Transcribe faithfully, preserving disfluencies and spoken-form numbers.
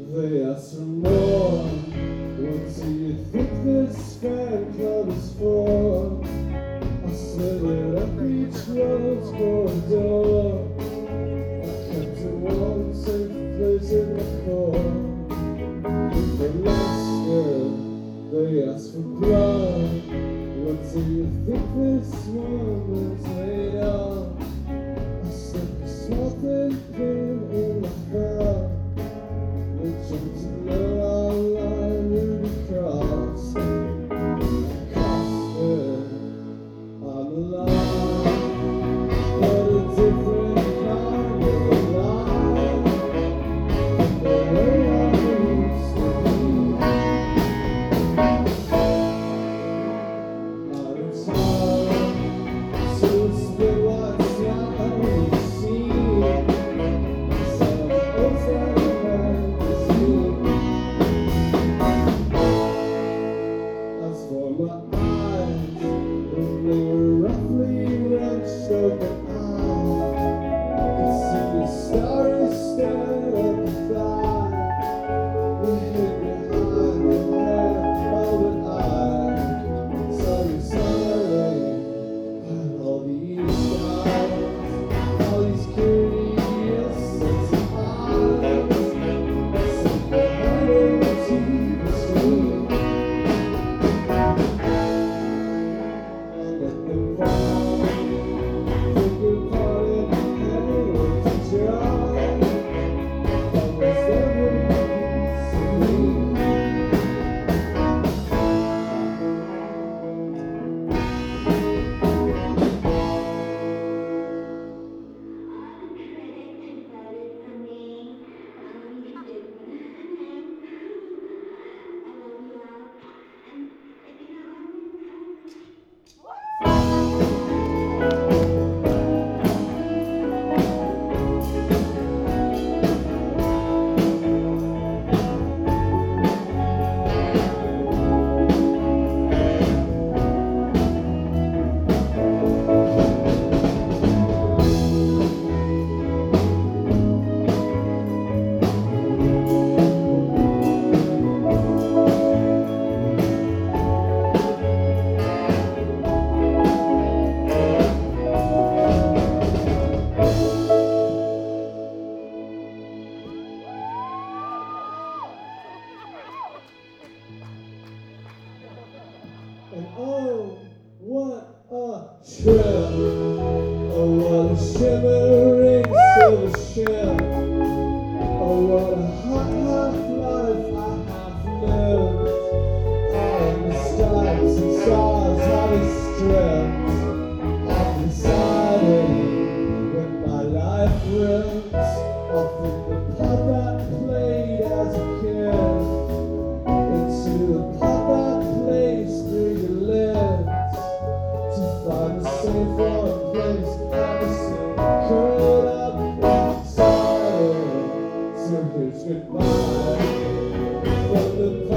They ask for more. What do you think this fan club is for? I slid it up each road's corridor. I kept it one safe place in the core. With the last girl, they ask for blood. What do you think this woman's made of? I stuck a small thin pin in my thumb. They jumped to know our line really crossed. Costa, I'm alive, but a different kind of alive from the way I used to be. I'm tired, so it's been what's now you see. So over. For my eyes, they were roughly wrenched open. I could see a starry stare at the thigh. You hid behind the hair, oh, but I saw you smiling at all these guys, all these curious sets of eyes. Sit behind a T V screen. And oh, what a trip! Oh, what a shimmering silver ship! Oh, what a hot half-life I have lived! On the stars and stars I was stripped. I've decided when my life rips, I'll think the part that played as a kid into the part that plays through your lids, to find a safe warm place and a sit curled up inside. So here's goodbye from the